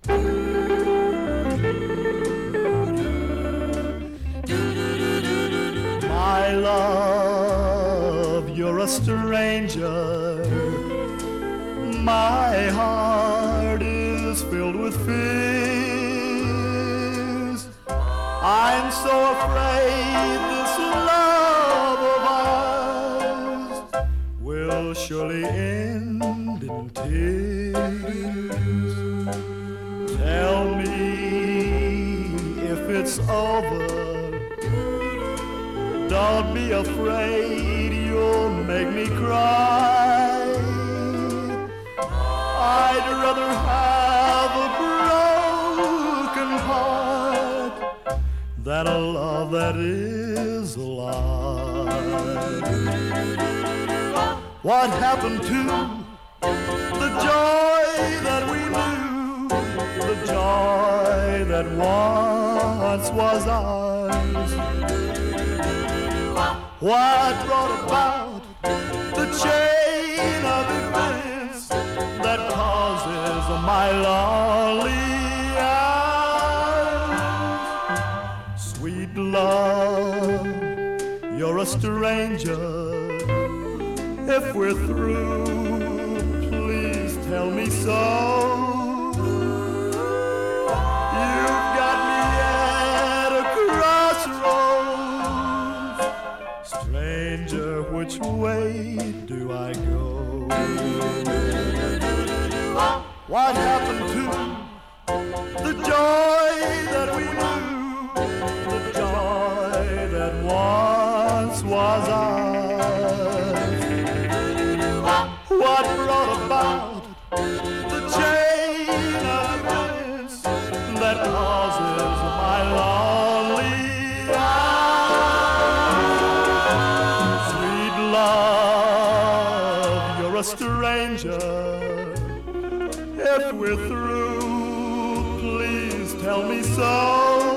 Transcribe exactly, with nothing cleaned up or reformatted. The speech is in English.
My love, you're a stranger. My heart is filled with fears. I'm so afraid this love of ours will surely end in tears. Tell me if it's over. Don't be afraid, you'll make me cry. I'd rather have a broken heart than a love that is a lie. What happened to the joy that we knew, the joy that once was ours? What brought about the chain of events that causes my lonely eyes? Sweet love, you're a stranger. If we're through, please tell me so. You've got me at a crossroads. Stranger, which way do I go? What happened to the joy that we knew, the joy that once was ours? What brought about the chain of events that causes my lonely eyes? Sweet love, you're a stranger. If we're through, please tell me so.